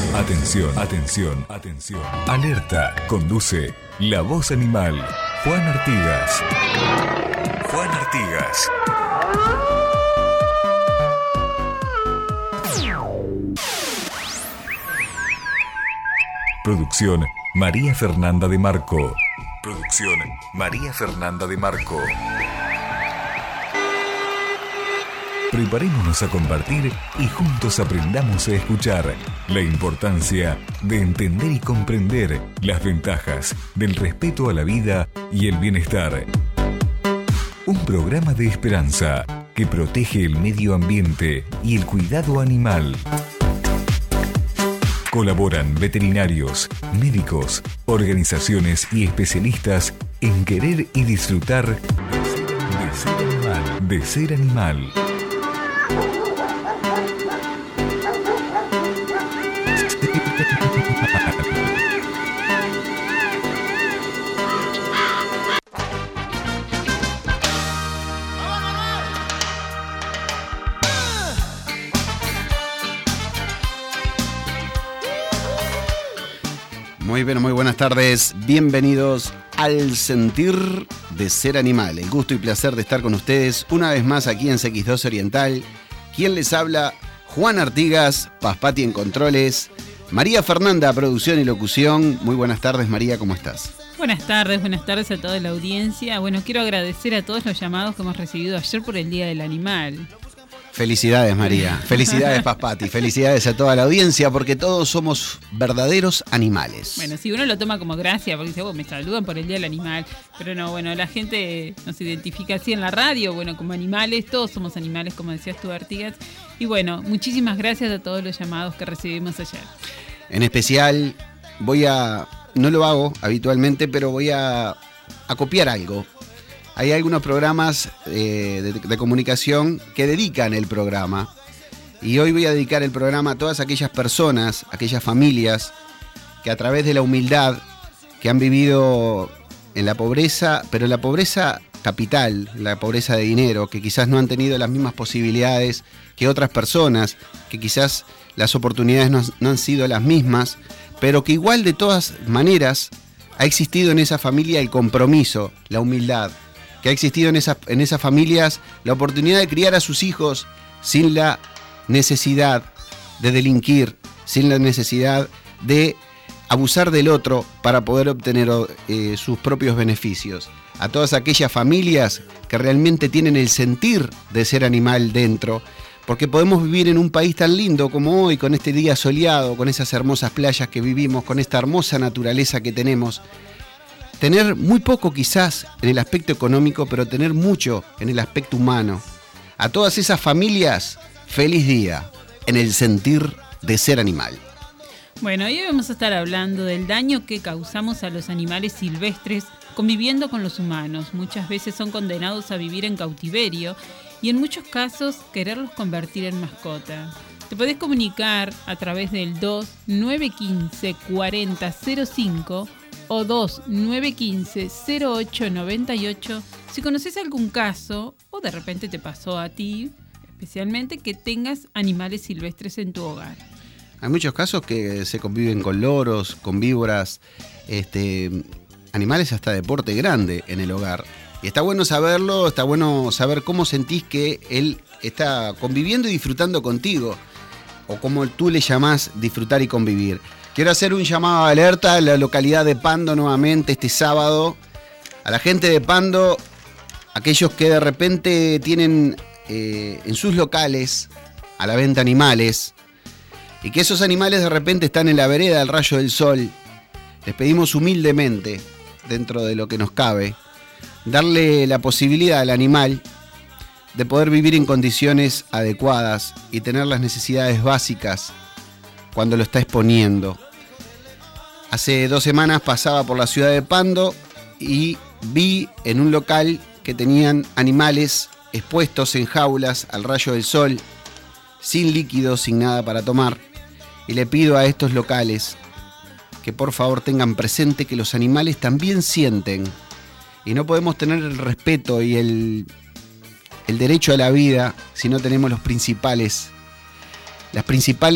Atención, atención, atención. Alerta. Conduce La Voz Animal. Juan Artigas. Juan Artigas. Producción María Fernanda de Marco. Producción María Fernanda de Marco. Preparémonos a compartir y juntos aprendamos a escuchar la importancia de entender y comprender las ventajas del respeto a la vida y el bienestar. Un programa de esperanza que protege el medio ambiente y el cuidado animal. Colaboran veterinarios, médicos, organizaciones y especialistas en querer y disfrutar de ser animal. Muy bien, muy buenas tardes. Bienvenidos al Sentir de Ser Animal. El gusto y placer de estar con ustedes una vez más aquí en CX2 Oriental. Quien les habla, Juan Artigas, Paspati en controles, María Fernanda, producción y locución. Muy buenas tardes, María, ¿cómo estás? Buenas tardes a toda la audiencia. Bueno, quiero agradecer a todos los llamados que hemos recibido ayer por el Día del Animal. Felicidades, María. Felicidades, Paspati. Felicidades a toda la audiencia, porque todos somos verdaderos animales. Bueno, si uno lo toma como gracia, porque dice, me saludan por el Día del Animal. Pero no, bueno, la gente nos identifica así en la radio, bueno, como animales. Todos somos animales, como decías tú, Artigas. Y bueno, muchísimas gracias a todos los llamados que recibimos ayer. En especial, no lo hago habitualmente, pero voy a copiar algo. Hay algunos programas de comunicación que dedican el programa. Y hoy voy a dedicar el programa a todas aquellas personas, aquellas familias que a través de la humildad, que han vivido en la pobreza, pero en la pobreza capital, la pobreza de dinero, que quizás no han tenido las mismas posibilidades que otras personas, que quizás las oportunidades no han sido las mismas, pero que igual de todas maneras ha existido en esa familia el compromiso, la humildad, que ha existido en esas familias la oportunidad de criar a sus hijos sin la necesidad de delinquir, sin la necesidad de abusar del otro para poder obtener sus propios beneficios. A todas aquellas familias que realmente tienen el sentir de ser animal dentro, porque podemos vivir en un país tan lindo como hoy, con este día soleado, con esas hermosas playas que vivimos, con esta hermosa naturaleza que tenemos. Tener muy poco quizás en el aspecto económico, pero tener mucho en el aspecto humano. A todas esas familias, feliz día en el sentir de ser animal. Bueno, hoy vamos a estar hablando del daño que causamos a los animales silvestres conviviendo con los humanos. Muchas veces son condenados a vivir en cautiverio y en muchos casos quererlos convertir en mascota. Te podés comunicar a través del 2-915-4005 o 2-915-0898 si conoces algún caso o de repente te pasó a ti, especialmente que tengas animales silvestres en tu hogar. Hay muchos casos que se conviven con loros, con víboras, animales hasta de porte grande en el hogar. Y está bueno saberlo, está bueno saber cómo sentís que él está conviviendo y disfrutando contigo, o como tú le llamás disfrutar y convivir. Quiero hacer un llamado de alerta a la localidad de Pando nuevamente este sábado. A la gente de Pando, aquellos que de repente tienen en sus locales a la venta animales y que esos animales de repente están en la vereda del rayo del sol, les pedimos humildemente, dentro de lo que nos cabe, darle la posibilidad al animal de poder vivir en condiciones adecuadas y tener las necesidades básicas cuando lo está exponiendo. Hace 2 semanas pasaba por la ciudad de Pando y vi en un local que tenían animales expuestos en jaulas al rayo del sol, sin líquido, sin nada para tomar. Y le pido a estos locales que por favor tengan presente que los animales también sienten. Y no podemos tener el respeto y el derecho a la vida si no tenemos las principales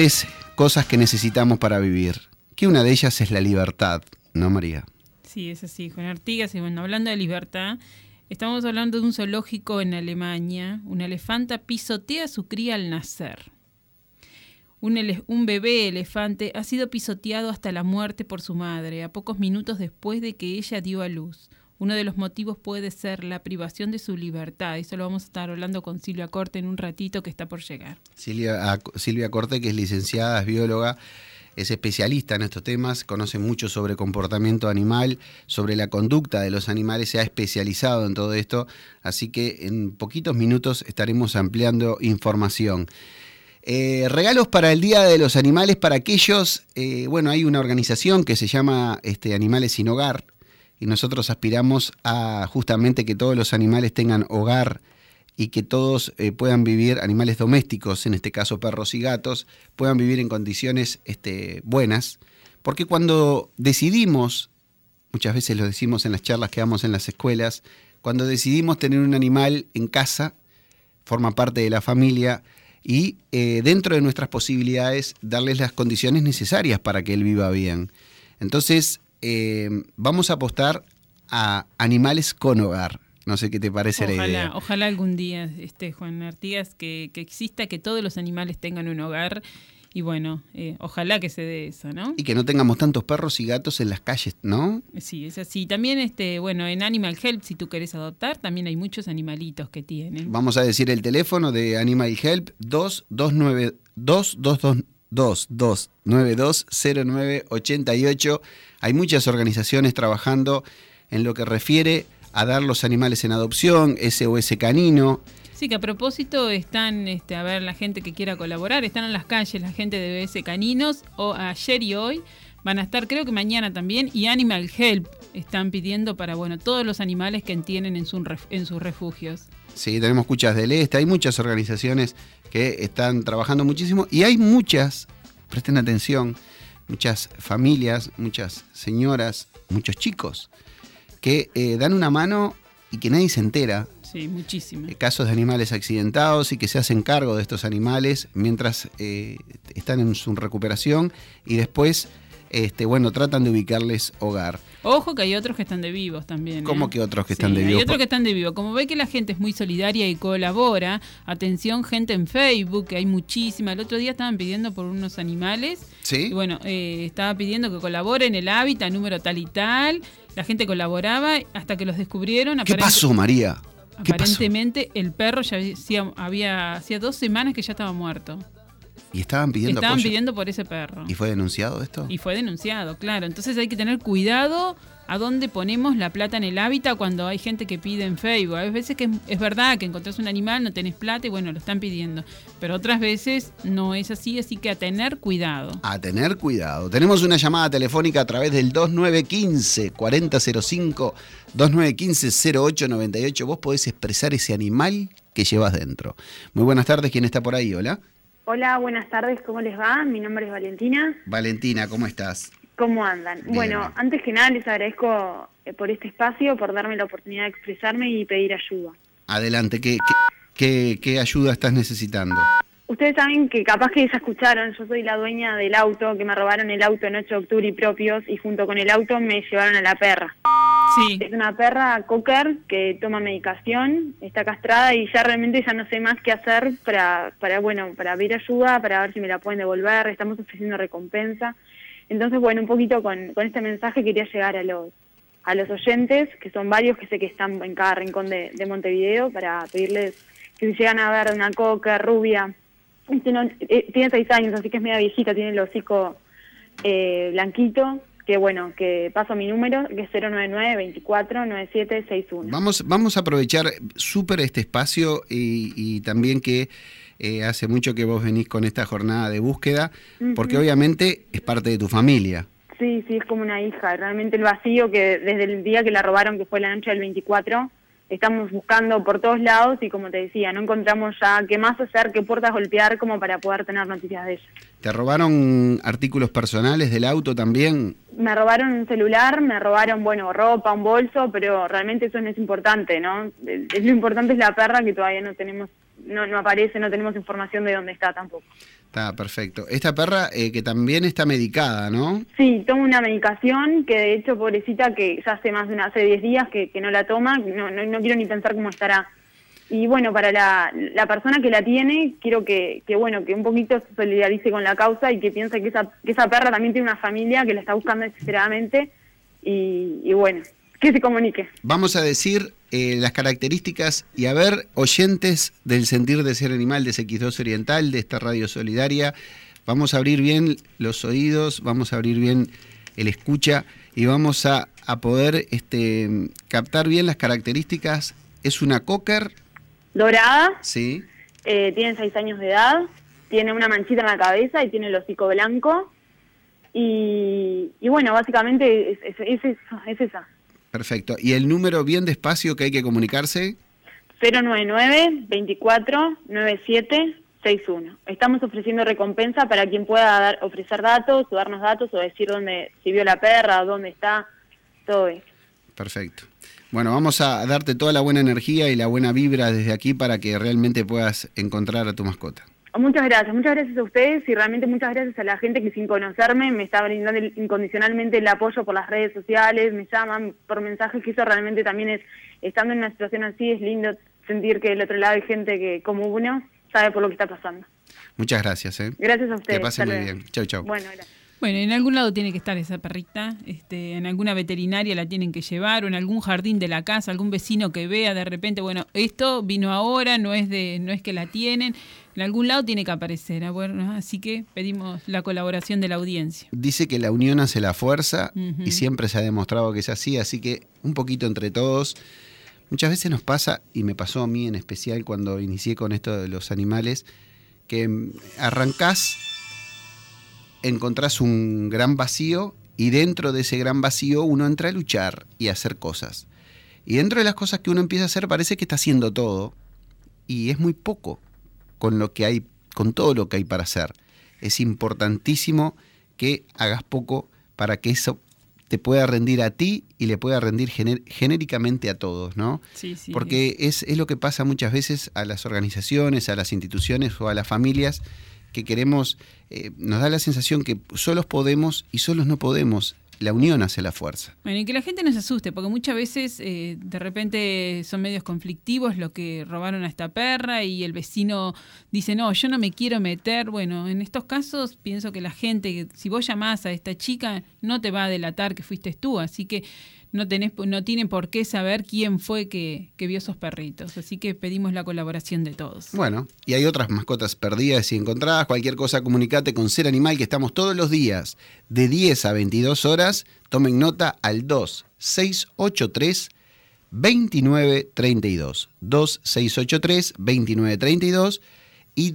cosas que necesitamos para vivir, que una de ellas es la libertad, ¿no, María? Sí, es así, Juan Artigas. Y bueno, hablando de libertad, estamos hablando de un zoológico en Alemania. Una elefanta pisotea a su cría al nacer. Un bebé elefante ha sido pisoteado hasta la muerte por su madre, a pocos minutos después de que ella dio a luz. Uno de los motivos puede ser la privación de su libertad. Eso lo vamos a estar hablando con Silvia Corte en un ratito que está por llegar. Silvia Corte, que es licenciada, es bióloga, es especialista en estos temas, conoce mucho sobre comportamiento animal, sobre la conducta de los animales, se ha especializado en todo esto, así que en poquitos minutos estaremos ampliando información. Regalos para el Día de los Animales para aquellos, hay una organización que se llama Animales sin Hogar, y nosotros aspiramos a justamente que todos los animales tengan hogar y que todos puedan vivir, animales domésticos, en este caso perros y gatos, puedan vivir en condiciones buenas, porque cuando decidimos, muchas veces lo decimos en las charlas que damos en las escuelas, cuando decidimos tener un animal en casa, forma parte de la familia y dentro de nuestras posibilidades darles las condiciones necesarias para que él viva bien. Entonces, vamos a apostar a animales con hogar. No sé qué te parece la idea. Ojalá algún día, Juan Artigas, que exista, que todos los animales tengan un hogar. Y bueno, ojalá que se dé eso, ¿no? Y que no tengamos tantos perros y gatos en las calles, ¿no? Sí, es así. También, en Animal Help, si tú querés adoptar, también hay muchos animalitos que tienen. Vamos a decir el teléfono de Animal Help, 22920988. Hay muchas organizaciones trabajando en lo que refiere a dar los animales en adopción, SOS Canino. Sí, que a propósito están, la gente que quiera colaborar, están en las calles la gente de BS Caninos, o ayer y hoy, van a estar, creo que mañana también, y Animal Help están pidiendo para, todos los animales que tienen en sus refugios. Sí, tenemos Cuchas del Este, hay muchas organizaciones que están trabajando muchísimo, y hay muchas, presten atención, muchas familias, muchas señoras, muchos chicos, que dan una mano y que nadie se entera. Sí, muchísimo. Casos de animales accidentados y que se hacen cargo de estos animales mientras están en su recuperación y después, tratan de ubicarles hogar. Ojo que hay otros que están de vivos también. ¿Cómo que otros que están de vivos? Hay otros que están de vivos. Como ve que la gente es muy solidaria y colabora, atención gente en Facebook, que hay muchísima. El otro día estaban pidiendo por unos animales. ¿Sí? Y estaba pidiendo que colaboren el hábitat, número tal y tal. La gente colaboraba hasta que los descubrieron. ¿Qué pasó, María? Aparentemente el perro ya hacía 2 semanas que ya estaba muerto. ¿Y estaban pidiendo apoyo? Pidiendo por ese perro. ¿Y fue denunciado esto? Y fue denunciado, claro. Entonces hay que tener cuidado a dónde ponemos la plata en el hábitat cuando hay gente que pide en Facebook. Hay veces que es verdad que encontrás un animal, no tenés plata y lo están pidiendo. Pero otras veces no es así que a tener cuidado. A tener cuidado. Tenemos una llamada telefónica a través del 2915-4005, 2915-0898. Vos podés expresar ese animal que llevas dentro. Muy buenas tardes, ¿quién está por ahí? Hola. Hola, buenas tardes, ¿cómo les va? Mi nombre es Valentina. Valentina, ¿cómo estás? ¿Cómo andan? Bien. Bueno, antes que nada les agradezco por este espacio, por darme la oportunidad de expresarme y pedir ayuda. Adelante, ¿qué ayuda estás necesitando? Ustedes saben que capaz que ya escucharon, yo soy la dueña del auto, que me robaron el auto en 8 de octubre y propios, y junto con el auto me llevaron a la perra. Sí. Es una perra cocker que toma medicación, está castrada y ya realmente ya no sé más qué hacer para pedir ayuda, para ver si me la pueden devolver, estamos ofreciendo recompensa. Entonces, un poquito con este mensaje quería llegar a los oyentes, que son varios que sé que están en cada rincón de Montevideo, para pedirles que si llegan a ver una cocker rubia, tiene 6 años, así que es media viejita, tiene el hocico blanquito, que paso mi número, que es 099-24-9761. Vamos a aprovechar súper este espacio y también que hace mucho que vos venís con esta jornada de búsqueda, porque obviamente es parte de tu familia. Sí, es como una hija. Realmente el vacío que desde el día que la robaron, que fue la noche del 24, estamos buscando por todos lados y como te decía, no encontramos ya qué más hacer, qué puertas golpear como para poder tener noticias de ella. ¿Te robaron artículos personales del auto también? Me robaron un celular, me robaron, ropa, un bolso, pero realmente eso no es importante, ¿no? Lo importante es la perra, que todavía no tenemos no aparece, no tenemos información de dónde está tampoco. Está perfecto. Esta perra que también está medicada, ¿no? Sí, toma una medicación que de hecho, pobrecita, que ya hace 10 días que no la toma, no quiero ni pensar cómo estará. Y bueno, para la persona que la tiene, quiero que un poquito se solidarice con la causa y que piense que esa perra también tiene una familia que la está buscando desesperadamente y bueno, que se comunique. Vamos a decir las características y a ver, oyentes del Sentir de Ser Animal de CX2 Oriental, de esta radio solidaria, vamos a abrir bien los oídos, vamos a abrir bien el escucha y vamos a poder captar bien las características. Es una cocker dorada, sí. Tiene 6 años de edad, tiene una manchita en la cabeza y tiene el hocico blanco y bueno, básicamente es esa. Perfecto. ¿Y el número bien despacio que hay que comunicarse? 099-24-9761. Estamos ofreciendo recompensa para quien pueda ofrecer datos o darnos datos o decir si vio la perra, dónde está, todo eso. Perfecto. Bueno, vamos a darte toda la buena energía y la buena vibra desde aquí para que realmente puedas encontrar a tu mascota. Muchas gracias a ustedes y realmente muchas gracias a la gente que sin conocerme me está brindando incondicionalmente el apoyo por las redes sociales, me llaman por mensajes, que eso realmente también estando en una situación así, es lindo sentir que del otro lado hay gente que, como uno, sabe por lo que está pasando. Muchas gracias. Gracias a ustedes. Que pasen muy bien. Chau, chau. Bueno, gracias. Bueno, en algún lado tiene que estar esa perrita, en alguna veterinaria la tienen que llevar, o en algún jardín de la casa, algún vecino que vea de repente, bueno, esto vino ahora, no es que la tienen, en algún lado tiene que aparecer, bueno, así que pedimos la colaboración de la audiencia. Dice que la unión hace la fuerza y siempre se ha demostrado que es así que un poquito entre todos. Muchas veces nos pasa, y me pasó a mí en especial cuando inicié con esto de los animales, que arrancás, encontrás un gran vacío y dentro de ese gran vacío uno entra a luchar y a hacer cosas. Y dentro de las cosas que uno empieza a hacer parece que está haciendo todo y es muy poco con todo lo que hay para hacer. Es importantísimo que hagas poco para que eso te pueda rendir a ti y le pueda rendir genéricamente a todos, ¿no? Sí. Porque es lo que pasa muchas veces a las organizaciones, a las instituciones o a las familias que queremos, nos da la sensación que solos podemos y solos no podemos. La unión hace la fuerza. Bueno, y que la gente no se asuste, porque muchas veces de repente son medios conflictivos los que robaron a esta perra y el vecino dice, no, yo no me quiero meter. Bueno, en estos casos pienso que la gente, si vos llamás a esta chica, no te va a delatar que fuiste tú, así que no tienen por qué saber quién fue que vio esos perritos. Así que pedimos la colaboración de todos. Bueno, y hay otras mascotas perdidas y encontradas. Cualquier cosa, comunicate con Ser Animal, que estamos todos los días de 10 a 22 horas. Tomen nota al 2683-2932. 2683-2932 y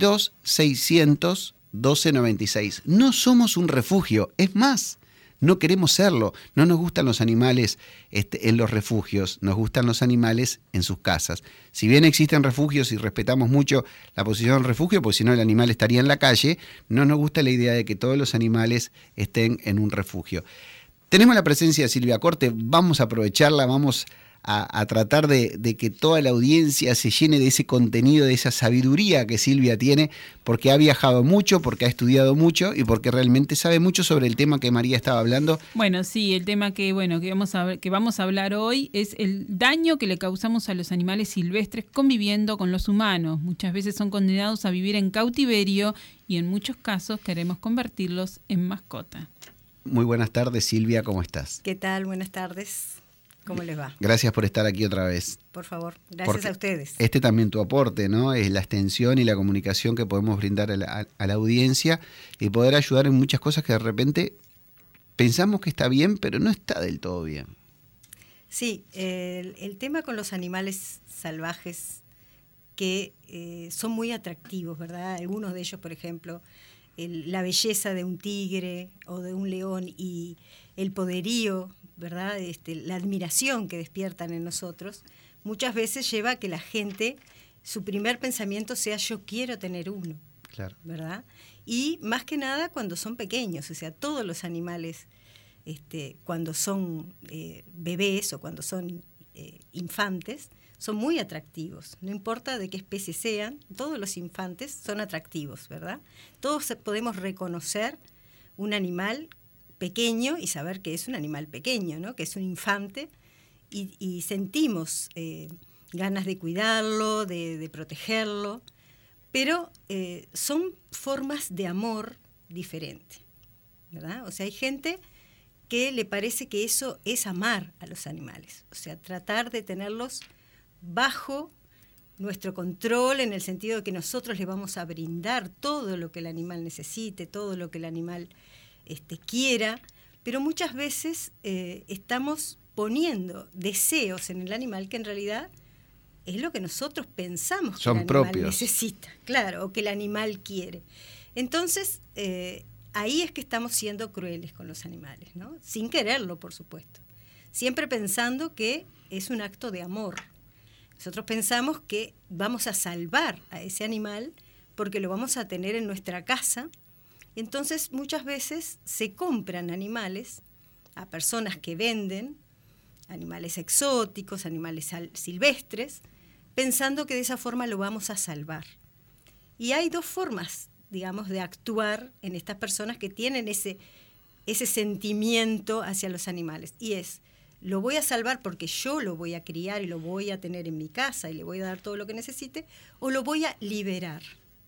2600-1296. No somos un refugio, es más, no queremos serlo. No nos gustan los animales en los refugios, nos gustan los animales en sus casas. Si bien existen refugios y respetamos mucho la posición del refugio, porque si no el animal estaría en la calle, no nos gusta la idea de que todos los animales estén en un refugio. Tenemos la presencia de Silvia Corte, vamos a aprovecharla, vamos a tratar de que toda la audiencia se llene de ese contenido, de esa sabiduría que Silvia tiene, porque ha viajado mucho, porque ha estudiado mucho y porque realmente sabe mucho sobre el tema que María estaba hablando. Bueno, sí, el tema que vamos a hablar hoy es el daño que le causamos a los animales silvestres conviviendo con los humanos. Muchas veces son condenados a vivir en cautiverio y en muchos casos queremos convertirlos en mascota. Muy buenas tardes, Silvia, ¿cómo estás? ¿Qué tal? Buenas tardes. ¿Cómo les va? Gracias por estar aquí otra vez. Por favor, gracias Porque a ustedes. También tu aporte, ¿no? Es la extensión y la comunicación que podemos brindar a la audiencia y poder ayudar en muchas cosas que de repente pensamos que está bien, pero no está del todo bien. Sí, el tema con los animales salvajes que son muy atractivos, ¿verdad? Algunos de ellos, por ejemplo, la belleza de un tigre o de un león y el poderío, ¿verdad? La admiración que despiertan en nosotros, muchas veces lleva a que la gente, su primer pensamiento sea yo quiero tener uno, claro, ¿verdad? Y más que nada cuando son pequeños, o sea, todos los animales, cuando son bebés o cuando son infantes son muy atractivos, no importa de qué especie sean, todos los infantes son atractivos, ¿verdad? Todos podemos reconocer un animal pequeño y saber que es un animal pequeño, ¿no? Que es un infante, y sentimos ganas de cuidarlo, de protegerlo, pero son formas de amor diferentes, ¿verdad? O sea, hay gente que le parece que eso es amar a los animales, o sea, tratar de tenerlos bajo nuestro control, en el sentido de que nosotros le vamos a brindar todo lo que el animal necesite, todo lo que el animal quiera, pero muchas veces estamos poniendo deseos en el animal que en realidad es lo que nosotros pensamos que el animal necesita, claro, o que el animal quiere. Entonces, ahí es que estamos siendo crueles con los animales, ¿no? Sin quererlo, por supuesto. Siempre pensando que es un acto de amor. Nosotros pensamos que vamos a salvar a ese animal porque lo vamos a tener en nuestra casa. Entonces, muchas veces se compran animales a personas que venden animales exóticos, animales silvestres, pensando que de esa forma lo vamos a salvar. Y hay dos formas, digamos, de actuar en estas personas que tienen ese sentimiento hacia los animales. Y es, lo voy a salvar porque yo lo voy a criar y lo voy a tener en mi casa y le voy a dar todo lo que necesite, o lo voy a liberar.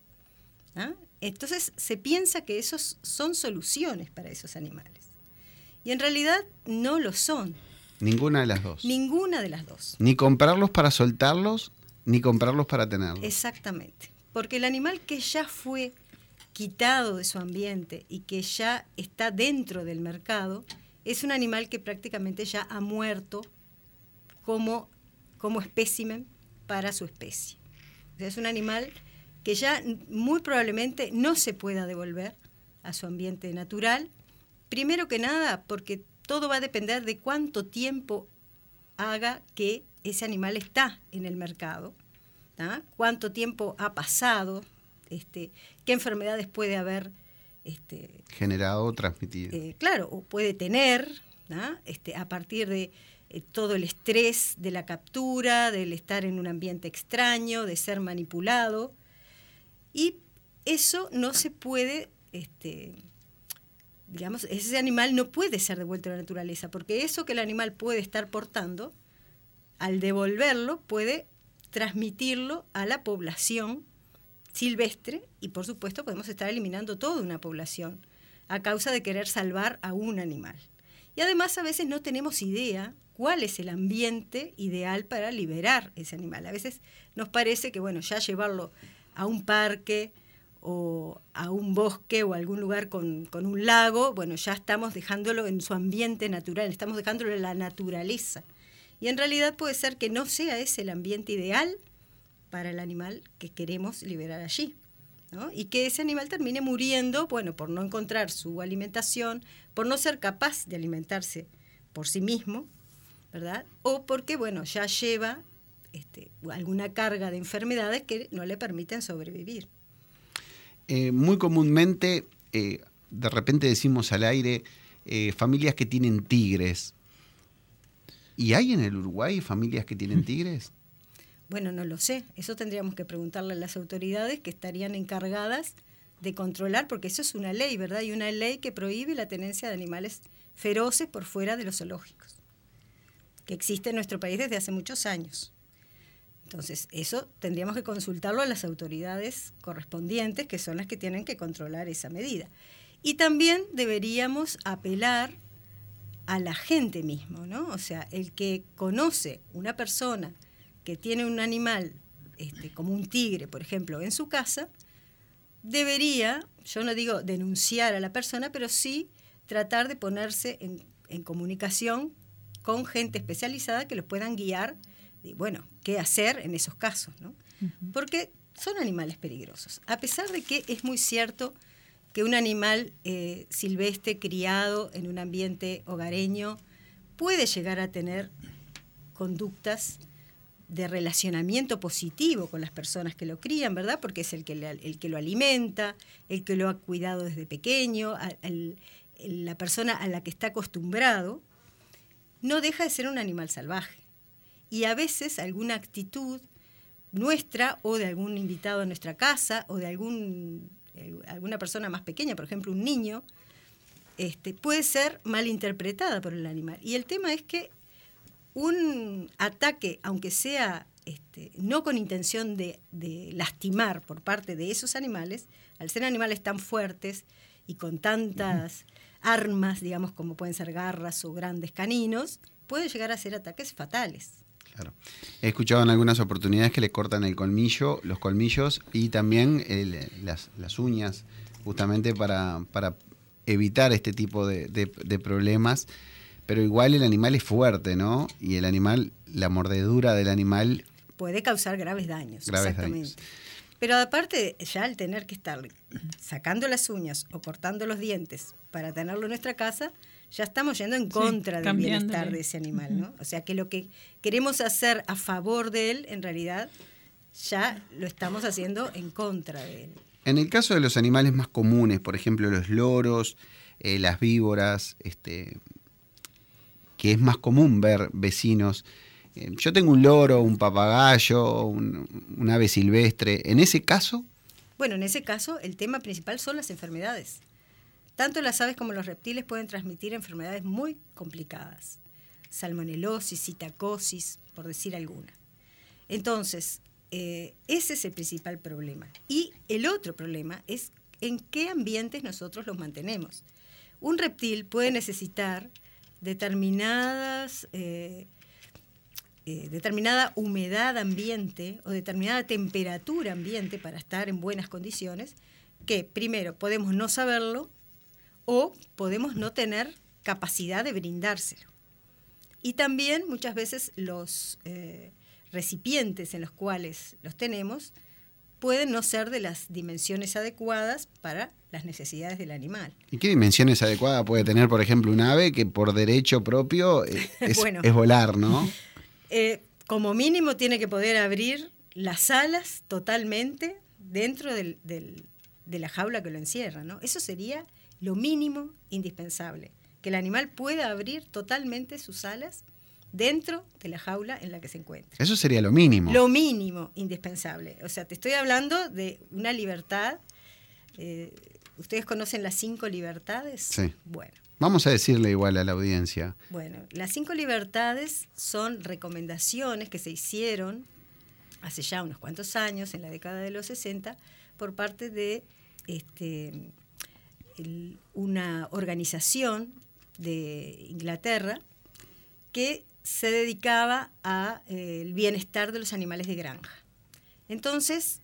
¿Ah? Entonces se piensa que esos son soluciones para esos animales. Y en realidad no lo son. Ninguna de las dos. Ninguna de las dos. Ni comprarlos para soltarlos, ni comprarlos para tenerlos. Exactamente. Porque el animal que ya fue quitado de su ambiente y que ya está dentro del mercado, es un animal que prácticamente ya ha muerto como espécimen para su especie. O sea, es un animal que ya muy probablemente no se pueda devolver a su ambiente natural, primero que nada porque todo va a depender de cuánto tiempo haga que ese animal está en el mercado, ¿tá? Cuánto tiempo ha pasado, qué enfermedades puede haber generado o transmitido. Claro, o puede tener, ¿tá? A partir de todo el estrés de la captura, del estar en un ambiente extraño, de ser manipulado. Y eso no se puede, digamos, ese animal no puede ser devuelto a la naturaleza, porque eso que el animal puede estar portando, al devolverlo, puede transmitirlo a la población silvestre y, por supuesto, podemos estar eliminando toda una población a causa de querer salvar a un animal. Y además, a veces no tenemos idea cuál es el ambiente ideal para liberar ese animal. A veces nos parece que, bueno, ya llevarlo a un parque o a un bosque o a algún lugar con un lago, bueno, ya estamos dejándolo en su ambiente natural, estamos dejándolo en la naturaleza. Y en realidad puede ser que no sea ese el ambiente ideal para el animal que queremos liberar allí, ¿no? Y que ese animal termine muriendo, bueno, por no encontrar su alimentación, por no ser capaz de alimentarse por sí mismo, ¿verdad? O porque, bueno, ya lleva alguna carga de enfermedades que no le permiten sobrevivir. Muy comúnmente, de repente decimos al aire, familias que tienen tigres. ¿Y hay en el Uruguay familias que tienen tigres? Bueno, no lo sé. Eso tendríamos que preguntarle a las autoridades que estarían encargadas de controlar, porque eso es una ley, ¿verdad? Y una ley que prohíbe la tenencia de animales feroces por fuera de los zoológicos, que existe en nuestro país desde hace muchos años. Entonces, eso tendríamos que consultarlo a las autoridades correspondientes, que son las que tienen que controlar esa medida. Y también deberíamos apelar a la gente mismo, ¿no? O sea, el que conoce una persona que tiene un animal como un tigre, por ejemplo, en su casa, debería, yo no digo denunciar a la persona, pero sí tratar de ponerse en comunicación con gente especializada que los puedan guiar, y bueno, qué hacer en esos casos, ¿no? Uh-huh. Porque son animales peligrosos. A pesar de que es muy cierto que un animal silvestre criado en un ambiente hogareño puede llegar a tener conductas de relacionamiento positivo con las personas que lo crían, ¿verdad? Porque es el que lo alimenta, el que lo ha cuidado desde pequeño, la persona a la que está acostumbrado, no deja de ser un animal salvaje. y a veces alguna actitud nuestra o de algún invitado a nuestra casa o de alguna persona más pequeña, por ejemplo un niño, puede ser malinterpretada por el animal. Y el tema es que un ataque, aunque sea no con intención de lastimar por parte de esos animales, al ser animales tan fuertes y con tantas armas, digamos, como pueden ser garras o grandes caninos, pueden llegar a ser ataques fatales. Claro. He escuchado en algunas oportunidades que le cortan los colmillos y también las uñas, justamente para evitar este tipo de problemas. Pero igual el animal es fuerte, ¿no? Y el animal, la mordedura del animal puede causar graves daños. Exactamente. Pero aparte, ya al tener que estar sacando las uñas o cortando los dientes para tenerlo en nuestra casa, ya estamos yendo en contra del bienestar de ese animal, ¿no? O sea que lo que queremos hacer a favor de él, en realidad, ya lo estamos haciendo en contra de él. En el caso de los animales más comunes, por ejemplo, los loros, las víboras, que es más común ver vecinos. Yo tengo un loro, un papagayo, un ave silvestre. ¿En ese caso? Bueno, en ese caso el tema principal son las enfermedades. Tanto las aves como los reptiles pueden transmitir enfermedades muy complicadas. Salmonelosis, citacosis, por decir alguna. Entonces, ese es el principal problema. Y el otro problema es en qué ambientes nosotros los mantenemos. Un reptil puede necesitar determinada humedad ambiente o determinada temperatura ambiente para estar en buenas condiciones, que primero podemos no saberlo o podemos no tener capacidad de brindárselo. Y también muchas veces los recipientes en los cuales los tenemos pueden no ser de las dimensiones adecuadas para las necesidades del animal. ¿Y qué dimensiones adecuadas puede tener, por ejemplo, un ave que por derecho propio es volar, ¿no? Como mínimo tiene que poder abrir las alas totalmente dentro de la jaula que lo encierra, ¿no? Eso sería lo mínimo indispensable, que el animal pueda abrir totalmente sus alas dentro de la jaula en la que se encuentra. Eso sería lo mínimo. Lo mínimo indispensable. O sea, te estoy hablando de una libertad. ¿Ustedes conocen las 5 libertades? Sí. Bueno. Vamos a decirle igual a la audiencia. Bueno, las 5 libertades son recomendaciones que se hicieron hace ya unos cuantos años, en la década de los 60, por parte de una organización de Inglaterra que se dedicaba al bienestar de los animales de granja. Entonces,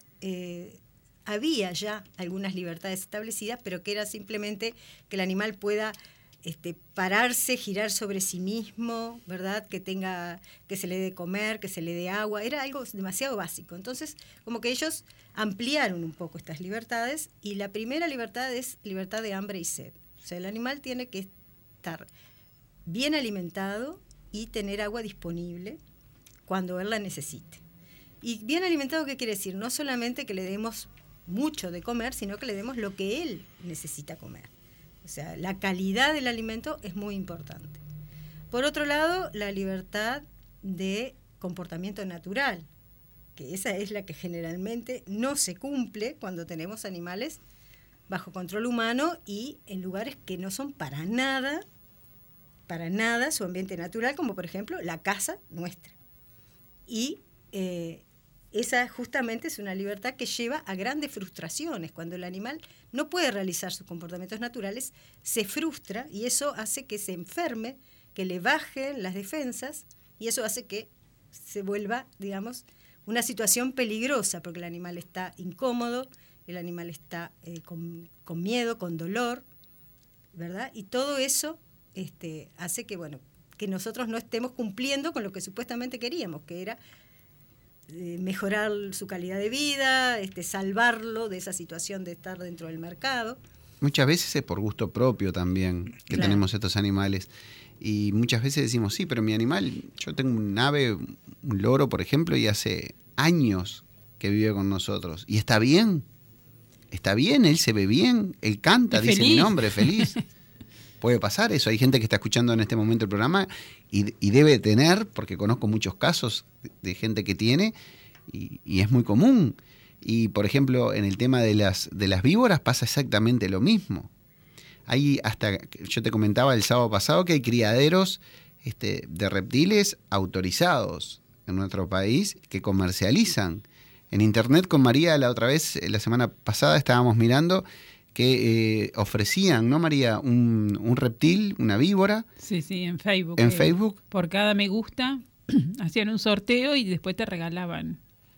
había ya algunas libertades establecidas, pero que era simplemente que el animal pueda pararse, girar sobre sí mismo, ¿verdad? Que se le dé comer, que se le dé agua, era algo demasiado básico. Entonces, como que ellos ampliaron un poco estas libertades, y la primera libertad es libertad de hambre y sed. O sea, el animal tiene que estar bien alimentado y tener agua disponible cuando él la necesite. Y bien alimentado, ¿qué quiere decir? No solamente que le demos mucho de comer, sino que le demos lo que él necesita comer. O sea, la calidad del alimento es muy importante. Por otro lado, la libertad de comportamiento natural, que esa es la que generalmente no se cumple cuando tenemos animales bajo control humano y en lugares que no son para nada su ambiente natural, como por ejemplo la casa nuestra. Y esa justamente es una libertad que lleva a grandes frustraciones. Cuando el animal no puede realizar sus comportamientos naturales, se frustra, y eso hace que se enferme, que le bajen las defensas, y eso hace que se vuelva, digamos, una situación peligrosa, porque el animal está incómodo, el animal está con miedo, con dolor, ¿verdad? Y todo eso hace que, bueno, que nosotros no estemos cumpliendo con lo que supuestamente queríamos, que era mejorar su calidad de vida, salvarlo de esa situación de estar dentro del mercado. Muchas veces es por gusto propio también que Claro. tenemos estos animales. Y muchas veces decimos, sí, pero mi animal, yo tengo un ave, un loro, por ejemplo, y hace años que vive con nosotros. Y está bien, él se ve bien, él canta, Es dice feliz. mi nombre, feliz. puede pasar eso. Hay gente que está escuchando en este momento el programa y debe tener, porque conozco muchos casos de gente que tiene, y es muy común. Y, por ejemplo, en el tema de las víboras pasa exactamente lo mismo. Hay yo te comentaba el sábado pasado que hay criaderos de reptiles autorizados en nuestro país que comercializan. En internet con María la otra vez, la semana pasada, estábamos mirando que ofrecían, ¿no, María? Un reptil, una víbora. Sí, en Facebook. En Facebook. Por cada me gusta hacían un sorteo y después te regalaban.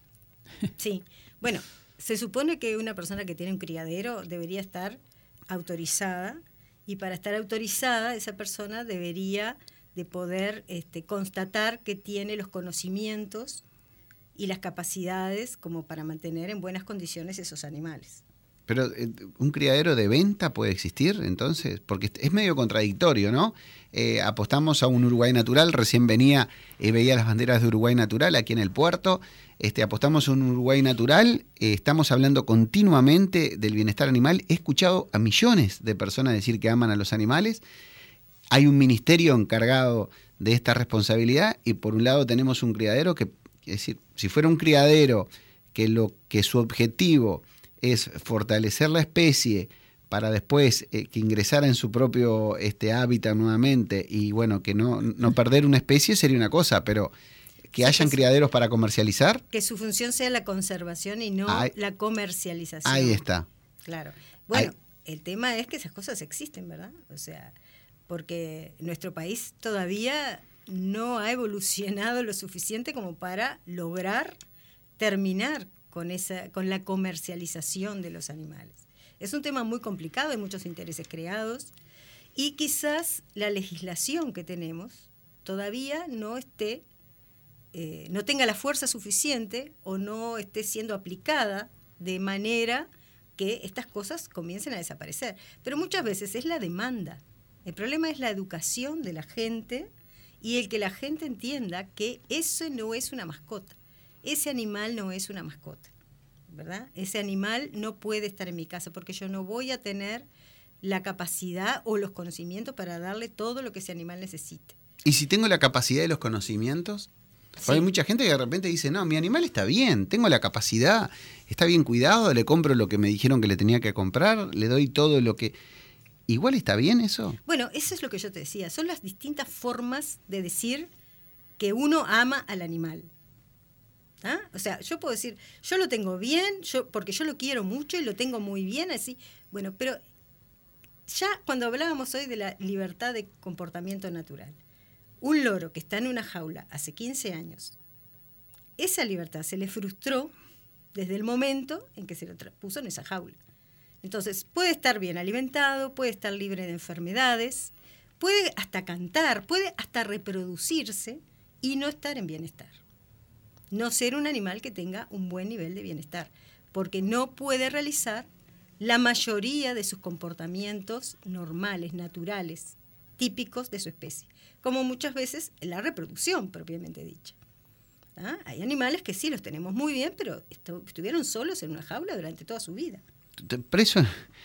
Sí, bueno, se supone que una persona que tiene un criadero debería estar autorizada, y para estar autorizada esa persona debería de poder constatar que tiene los conocimientos y las capacidades como para mantener en buenas condiciones esos animales. Pero ¿un criadero de venta puede existir entonces? Porque es medio contradictorio, ¿no? Apostamos a un Uruguay natural, recién veía las banderas de Uruguay natural aquí en el puerto, apostamos a un Uruguay natural, estamos hablando continuamente del bienestar animal, he escuchado a millones de personas decir que aman a los animales, hay un ministerio encargado de esta responsabilidad y por un lado tenemos un criadero que, es decir, si fuera un criadero que su objetivo es fortalecer la especie para después que ingresara en su propio hábitat nuevamente y bueno, que no perder una especie sería una cosa, pero que hayan criaderos para comercializar. Que su función sea la conservación y no la comercialización. Ahí está. Claro. Bueno, el tema es que esas cosas existen, ¿verdad? O sea, porque nuestro país todavía no ha evolucionado lo suficiente como para lograr terminar con la comercialización de los animales. Es un tema muy complicado, hay muchos intereses creados y quizás la legislación que tenemos todavía no tenga la fuerza suficiente o no esté siendo aplicada de manera que estas cosas comiencen a desaparecer. Pero muchas veces es la demanda. El problema es la educación de la gente y el que la gente entienda que eso no es una mascota. Ese animal no es una mascota, ¿verdad? Ese animal no puede estar en mi casa porque yo no voy a tener la capacidad o los conocimientos para darle todo lo que ese animal necesite. ¿Y si tengo la capacidad y los conocimientos? Sí. Hay mucha gente que de repente dice, no, mi animal está bien, tengo la capacidad, está bien cuidado, le compro lo que me dijeron que le tenía que comprar, le doy todo lo que... ¿Igual está bien eso? Bueno, eso es lo que yo te decía, son las distintas formas de decir que uno ama al animal. ¿Ah? O sea, yo puedo decir, yo lo tengo bien, porque yo lo quiero mucho y lo tengo muy bien, así. Bueno, pero ya cuando hablábamos hoy de la libertad de comportamiento natural, un loro que está en una jaula hace 15 años, esa libertad se le frustró desde el momento en que se lo puso en esa jaula. Entonces, puede estar bien alimentado, puede estar libre de enfermedades, puede hasta cantar, puede hasta reproducirse y no estar en bienestar. No ser un animal que tenga un buen nivel de bienestar, porque no puede realizar la mayoría de sus comportamientos normales, naturales, típicos de su especie, como muchas veces la reproducción propiamente dicha. ¿Ah? Hay animales que sí los tenemos muy bien, pero estuvieron solos en una jaula durante toda su vida. Preso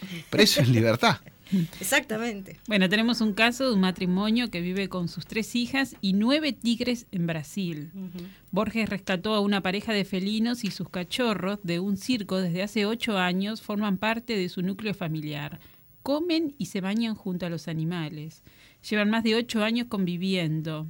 en libertad. Exactamente. Bueno, tenemos un caso de un matrimonio que vive con sus 3 hijas y 9 tigres en Brasil. Uh-huh. Borges rescató a una pareja de felinos y sus cachorros de un circo desde hace 8 años, forman parte de su núcleo familiar. Comen y se bañan junto a los animales. Llevan más de 8 años conviviendo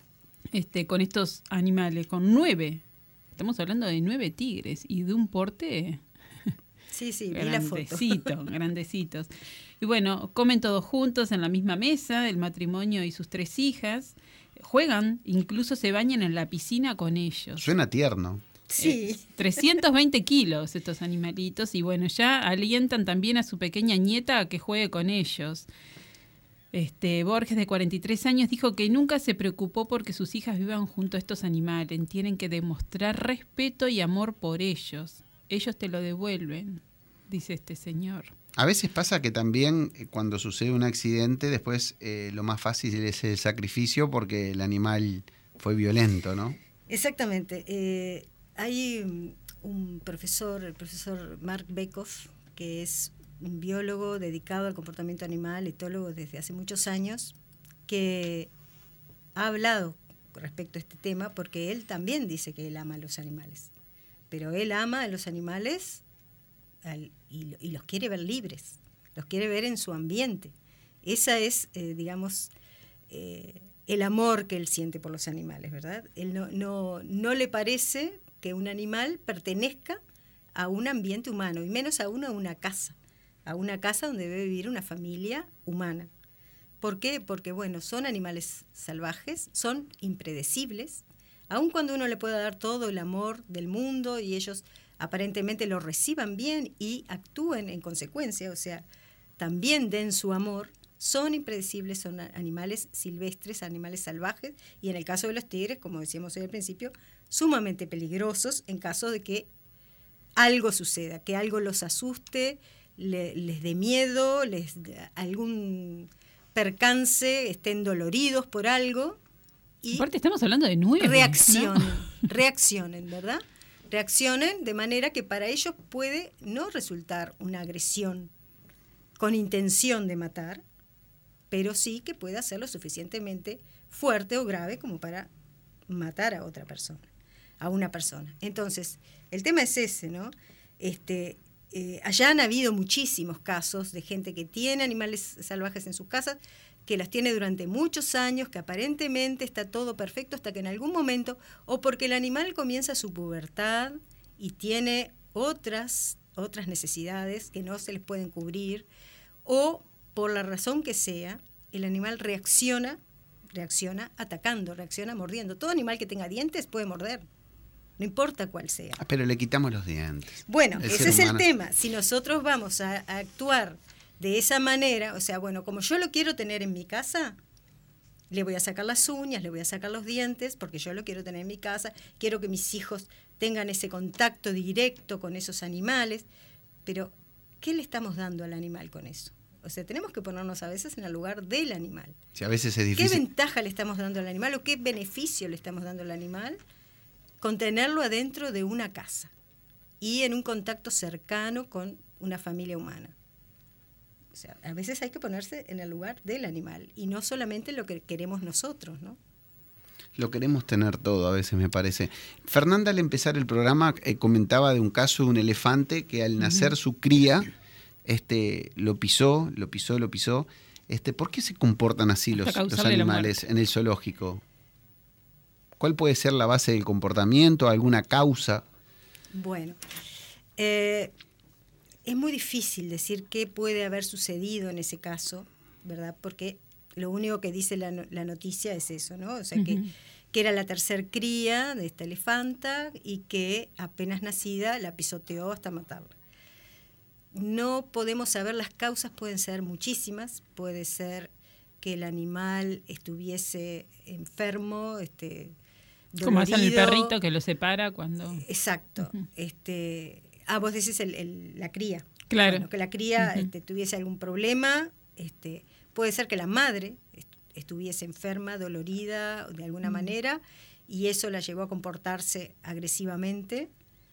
con estos animales, con 9. Estamos hablando de 9 tigres y de un porte... Sí, vi la foto. Grandecitos. Y bueno, comen todos juntos en la misma mesa, el matrimonio y sus 3 hijas. Juegan, incluso se bañan en la piscina con ellos. Suena tierno. Sí. 320 kilos estos animalitos y bueno, ya alientan también a su pequeña nieta a que juegue con ellos. Borges, de 43 años, dijo que nunca se preocupó porque sus hijas vivan junto a estos animales. Tienen que demostrar respeto y amor por ellos. Ellos te lo devuelven, dice este señor. A veces pasa que también cuando sucede un accidente, después lo más fácil es el sacrificio porque el animal fue violento, ¿no? Exactamente. Hay un profesor, el profesor Mark Bekoff, que es un biólogo dedicado al comportamiento animal, etólogo desde hace muchos años, que ha hablado respecto a este tema, porque él también dice que él ama a los animales, pero él ama a los animales y los quiere ver libres, los quiere ver en su ambiente. Esa es, digamos, el amor que él siente por los animales, ¿verdad? Él no le parece que un animal pertenezca a un ambiente humano, y menos aún a una casa donde debe vivir una familia humana. ¿Por qué? Porque, bueno, son animales salvajes, son impredecibles, aun cuando uno le pueda dar todo el amor del mundo y ellos aparentemente lo reciban bien y actúen en consecuencia, o sea, también den su amor, son impredecibles, son animales silvestres, animales salvajes, y en el caso de los tigres, como decíamos hoy al principio, sumamente peligrosos en caso de que algo suceda, que algo los asuste, les dé miedo, algún percance, estén doloridos por algo. Y aparte estamos hablando de 9. Reaccionen, ¿verdad? Reaccionen de manera que para ellos puede no resultar una agresión con intención de matar, pero sí que pueda ser lo suficientemente fuerte o grave como para matar a otra persona, a una persona. Entonces, el tema es ese, ¿no? Allá han habido muchísimos casos de gente que tiene animales salvajes en sus casas, que las tiene durante muchos años, que aparentemente está todo perfecto hasta que en algún momento, o porque el animal comienza su pubertad y tiene otras necesidades que no se les pueden cubrir, o por la razón que sea, el animal reacciona atacando, reacciona mordiendo. Todo animal que tenga dientes puede morder, no importa cuál sea. Pero le quitamos los dientes. Bueno, ese es el tema. Si nosotros vamos a actuar de esa manera, o sea, bueno, como yo lo quiero tener en mi casa, le voy a sacar las uñas, le voy a sacar los dientes, porque yo lo quiero tener en mi casa, quiero que mis hijos tengan ese contacto directo con esos animales, pero ¿qué le estamos dando al animal con eso? O sea, tenemos que ponernos a veces en el lugar del animal. Sí, a veces es difícil. ¿Qué ventaja le estamos dando al animal o qué beneficio le estamos dando al animal con tenerlo adentro de una casa y en un contacto cercano con una familia humana? O sea, a veces hay que ponerse en el lugar del animal y no solamente lo que queremos nosotros, ¿no? Lo queremos tener todo, a veces me parece. Fernanda, al empezar el programa, comentaba de un caso de un elefante que al nacer su cría, lo pisó. ¿Por qué se comportan así los animales en el zoológico? ¿Cuál puede ser la base del comportamiento? ¿Alguna causa? Bueno, es muy difícil decir qué puede haber sucedido en ese caso, ¿verdad? Porque lo único que dice la noticia es eso, ¿no? O sea, que era la tercer cría de esta elefanta y que apenas nacida la pisoteó hasta matarla. No podemos saber, las causas pueden ser muchísimas, puede ser que el animal estuviese enfermo, dolorido. Como hacen el perrito que lo separa cuando... Exacto. Vos decís la cría. Claro. Bueno, que la cría tuviese algún problema, puede ser que la madre estuviese enferma, dolorida de alguna manera, y eso la llevó a comportarse agresivamente,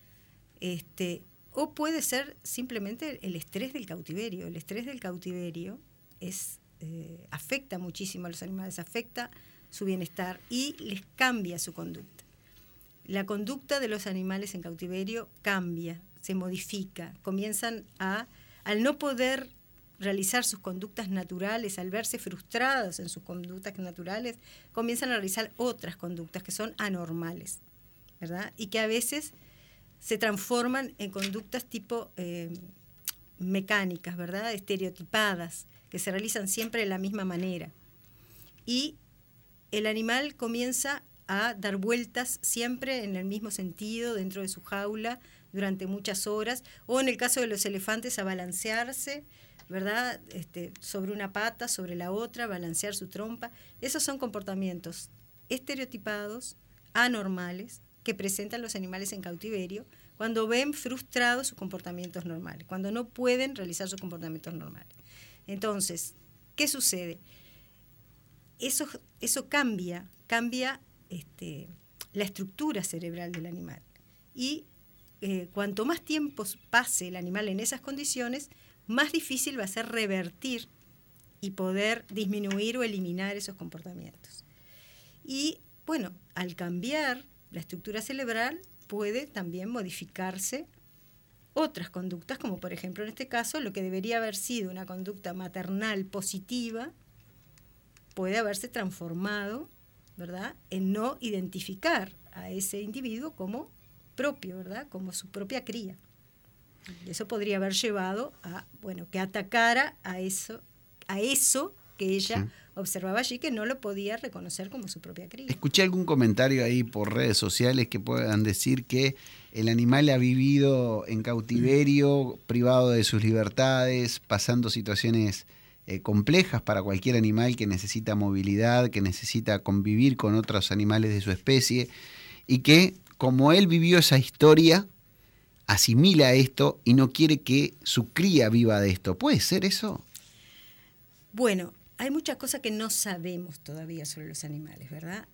o puede ser simplemente el estrés del cautiverio. El estrés del cautiverio afecta muchísimo a los animales, afecta su bienestar y les cambia su conducta. La conducta de los animales en cautiverio cambia, se modifica, comienzan al no poder realizar sus conductas naturales, al verse frustrados en sus conductas naturales, comienzan a realizar otras conductas que son anormales, ¿verdad? Y que a veces se transforman en conductas tipo mecánicas, ¿verdad? Estereotipadas, que se realizan siempre de la misma manera. Y el animal comienza a dar vueltas siempre en el mismo sentido dentro de su jaula durante muchas horas, o en el caso de los elefantes a balancearse, ¿verdad? Sobre una pata, sobre la otra, balancear su trompa. Esos son comportamientos estereotipados, anormales, que presentan los animales en cautiverio cuando ven frustrados sus comportamientos normales, cuando no pueden realizar sus comportamientos normales. Entonces, ¿qué sucede? Eso cambia la estructura cerebral del animal. Y cuanto más tiempo pase el animal en esas condiciones, más difícil va a ser revertir y poder disminuir o eliminar esos comportamientos. Y bueno, al cambiar la estructura cerebral puede también modificarse otras conductas, como por ejemplo en este caso lo que debería haber sido una conducta maternal positiva puede haberse transformado, ¿verdad?, en no identificar a ese individuo como propio, ¿verdad?, como su propia cría. Y eso podría haber llevado a, bueno, que atacara a eso que ella observaba allí, que no lo podía reconocer como su propia cría. Escuché algún comentario ahí por redes sociales que puedan decir que el animal ha vivido en cautiverio, privado de sus libertades, pasando situaciones complejas para cualquier animal que necesita movilidad, que necesita convivir con otros animales de su especie, y que como él vivió esa historia, asimila esto y no quiere que su cría viva de esto. ¿Puede ser eso? Bueno, hay muchas cosas que no sabemos todavía sobre los animales, ¿verdad?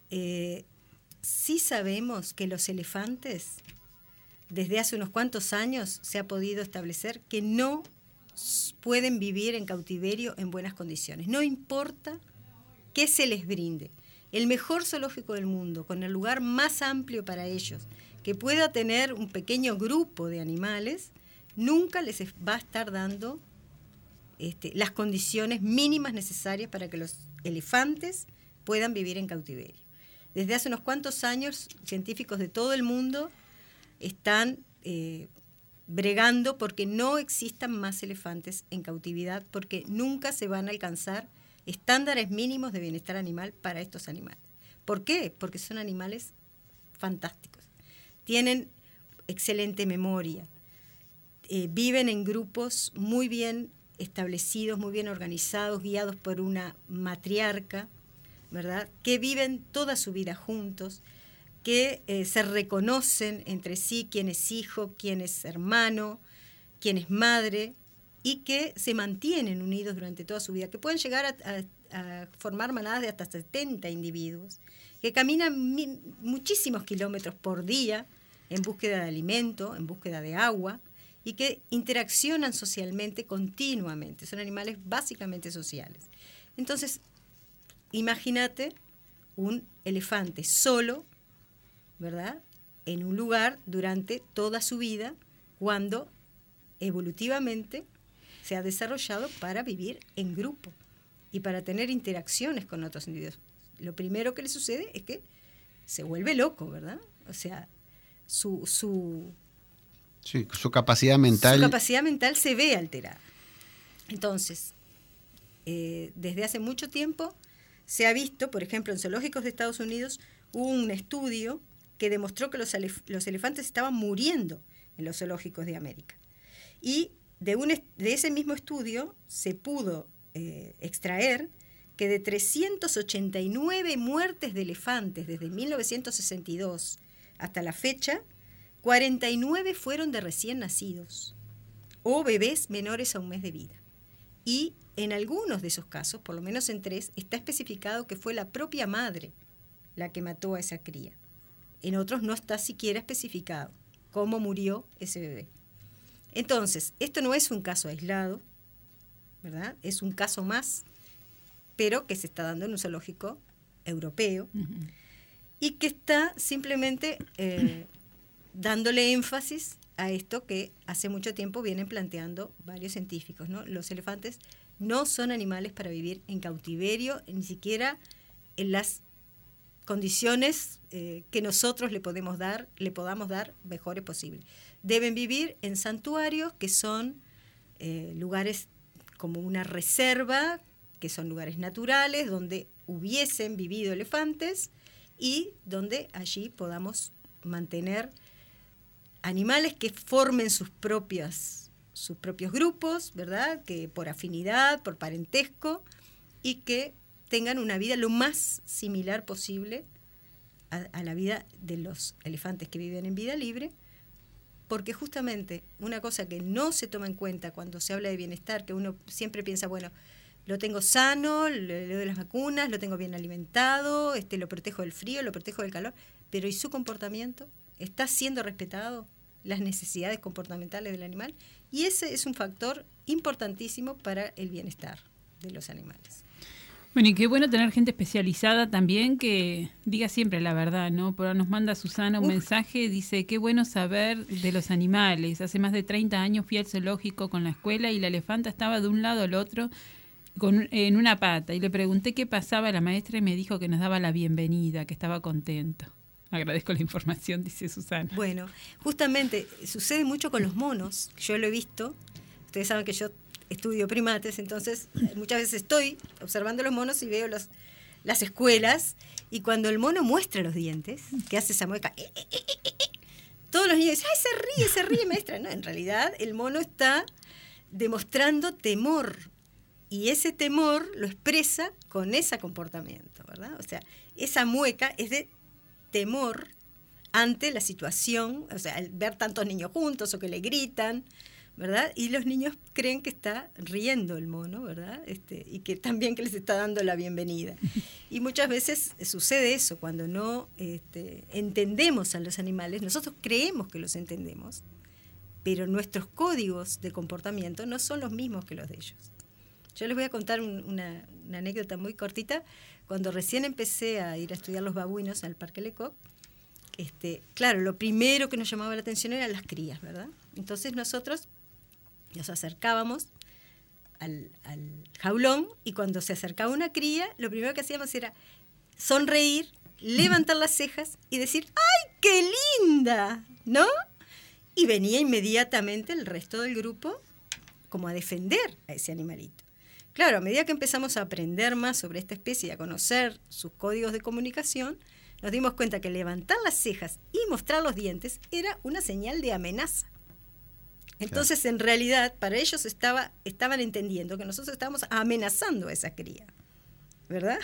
Sí sabemos que los elefantes, desde hace unos cuantos años se ha podido establecer que no pueden vivir en cautiverio en buenas condiciones. No importa qué se les brinde. El mejor zoológico del mundo, con el lugar más amplio para ellos, que pueda tener un pequeño grupo de animales, nunca les va a estar dando las condiciones mínimas necesarias para que los elefantes puedan vivir en cautiverio. Desde hace unos cuantos años, científicos de todo el mundo están bregando porque no existan más elefantes en cautividad, porque nunca se van a alcanzar estándares mínimos de bienestar animal para estos animales. ¿Por qué? Porque son animales fantásticos. Tienen excelente memoria, viven en grupos muy bien establecidos, muy bien organizados, guiados por una matriarca, ¿verdad?, que viven toda su vida juntos, que se reconocen entre sí quién es hijo, quién es hermano, quién es madre, y que se mantienen unidos durante toda su vida, que pueden llegar a formar manadas de hasta 70 individuos, que caminan muchísimos kilómetros por día en búsqueda de alimento, en búsqueda de agua, y que interaccionan socialmente continuamente. Son animales básicamente sociales. Entonces, imagínate un elefante solo, ¿verdad?, en un lugar durante toda su vida, cuando evolutivamente se ha desarrollado para vivir en grupo y para tener interacciones con otros individuos. Lo primero que le sucede es que se vuelve loco, ¿verdad? O sea, su capacidad mental. Su capacidad mental se ve alterada. Entonces, desde hace mucho tiempo se ha visto, por ejemplo, en zoológicos de Estados Unidos, hubo un estudio que demostró que los elefantes estaban muriendo en los zoológicos de América. Y de ese mismo estudio se pudo extraer que de 389 muertes de elefantes desde 1962 hasta la fecha, 49 fueron de recién nacidos o bebés menores a un mes de vida. Y en algunos de esos casos, por lo menos en 3, está especificado que fue la propia madre la que mató a esa cría. En otros no está siquiera especificado cómo murió ese bebé. Entonces, esto no es un caso aislado, ¿verdad? Es un caso más, pero que se está dando en un zoológico europeo, y que está simplemente dándole énfasis a esto que hace mucho tiempo vienen planteando varios científicos, ¿no? Los elefantes no son animales para vivir en cautiverio, ni siquiera en las condiciones que nosotros le podamos dar mejores posibles. Deben vivir en santuarios, que son lugares como una reserva, que son lugares naturales donde hubiesen vivido elefantes y donde allí podamos mantener animales que formen sus propios grupos, ¿verdad?, que por afinidad, por parentesco, y que tengan una vida lo más similar posible a la vida de los elefantes que viven en vida libre, porque justamente una cosa que no se toma en cuenta cuando se habla de bienestar, que uno siempre piensa, bueno, lo tengo sano, le doy las vacunas, lo tengo bien alimentado, lo protejo del frío, lo protejo del calor, pero ¿y su comportamiento? ¿Está siendo respetado las necesidades comportamentales del animal? Y ese es un factor importantísimo para el bienestar de los animales. Bueno, y qué bueno tener gente especializada también que diga siempre la verdad, ¿no? Por ahora nos manda Susana un mensaje, dice, qué bueno saber de los animales. Hace más de 30 años fui al zoológico con la escuela y la elefanta estaba de un lado al otro en una pata. Y le pregunté qué pasaba a la maestra y me dijo que nos daba la bienvenida, que estaba contento. Agradezco la información, dice Susana. Bueno, justamente sucede mucho con los monos, yo lo he visto. Ustedes saben que yo estudio primates, entonces muchas veces estoy observando los monos y veo las escuelas, y cuando el mono muestra los dientes, que hace esa mueca, todos los niños dicen, ¡ay, se ríe, maestra! No, en realidad el mono está demostrando temor, y ese temor lo expresa con ese comportamiento, ¿verdad? O sea, esa mueca es de temor ante la situación, o sea, al ver tantos niños juntos o que le gritan, ¿verdad? Y los niños creen que está riendo el mono, ¿verdad? Y que también que les está dando la bienvenida. Y muchas veces sucede eso, cuando no entendemos a los animales, nosotros creemos que los entendemos, pero nuestros códigos de comportamiento no son los mismos que los de ellos. Yo les voy a contar una anécdota muy cortita. Cuando recién empecé a ir a estudiar los babuinos al Parque Lecoq, claro, lo primero que nos llamaba la atención eran las crías, ¿verdad? Entonces nosotros nos acercábamos al jaulón, y cuando se acercaba una cría, lo primero que hacíamos era sonreír, levantar las cejas y decir, ¡ay, qué linda! ¿No? Y venía inmediatamente el resto del grupo como a defender a ese animalito. Claro, a medida que empezamos a aprender más sobre esta especie y a conocer sus códigos de comunicación, nos dimos cuenta que levantar las cejas y mostrar los dientes era una señal de amenaza. Entonces, en realidad, para ellos estaban entendiendo que nosotros estábamos amenazando a esa cría, ¿verdad?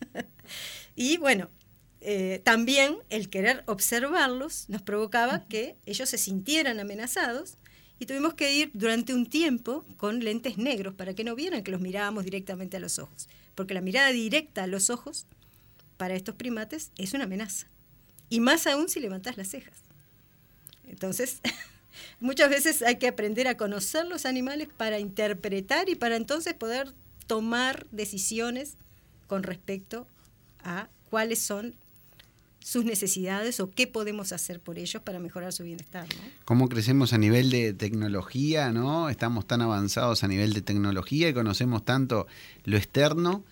Y bueno, también el querer observarlos nos provocaba que ellos se sintieran amenazados, y tuvimos que ir durante un tiempo con lentes negros para que no vieran que los mirábamos directamente a los ojos, porque la mirada directa a los ojos para estos primates es una amenaza, y más aún si levantás las cejas. Entonces, muchas veces hay que aprender a conocer los animales para interpretar y para entonces poder tomar decisiones con respecto a cuáles son sus necesidades o qué podemos hacer por ellos para mejorar su bienestar, ¿no? Cómo crecemos a nivel de tecnología, ¿no? Estamos tan avanzados a nivel de tecnología y conocemos tanto lo externo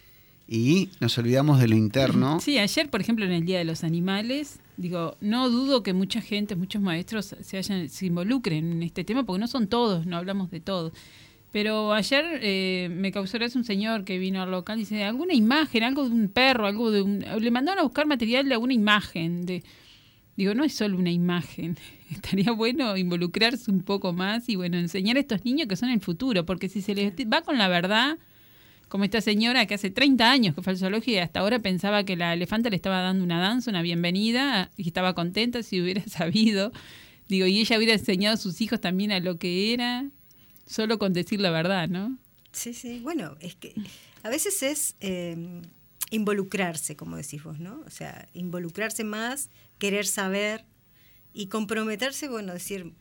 y nos olvidamos de lo interno. Sí, ayer, por ejemplo, en el Día de los Animales, no dudo que mucha gente, muchos maestros se involucren en este tema, porque no son todos, no hablamos de todos. Pero ayer me causó gracia un señor que vino al local y dice, alguna imagen, algo de un perro, le mandaron a buscar material de alguna imagen. No es solo una imagen, estaría bueno involucrarse un poco más y enseñar a estos niños que son el futuro, porque si se les va con la verdad, como esta señora que hace 30 años que fue al zoológico y hasta ahora pensaba que la elefanta le estaba dando una danza, una bienvenida, y estaba contenta si hubiera sabido, y ella hubiera enseñado a sus hijos también a lo que era, solo con decir la verdad, ¿no? Sí, sí. Bueno, es que a veces es involucrarse, como decís vos, ¿no? O sea, involucrarse más, querer saber y comprometerse, decir,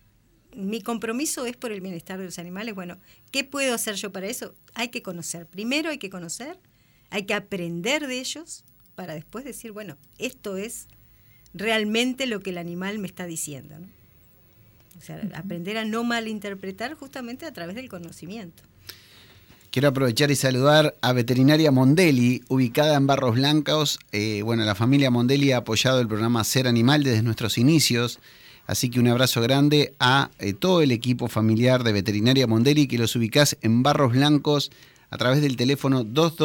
mi compromiso es por el bienestar de los animales. Bueno, ¿qué puedo hacer yo para eso? Hay que conocer. Primero hay que conocer, hay que aprender de ellos para después decir, esto es realmente lo que el animal me está diciendo, ¿no? O sea, aprender a no malinterpretar justamente a través del conocimiento. Quiero aprovechar y saludar a Veterinaria Mondelli, ubicada en Barros Blancos. La familia Mondelli ha apoyado el programa Ser Animal desde nuestros inicios, así que un abrazo grande a todo el equipo familiar de Veterinaria Mondelli, que los ubicás en Barros Blancos a través del teléfono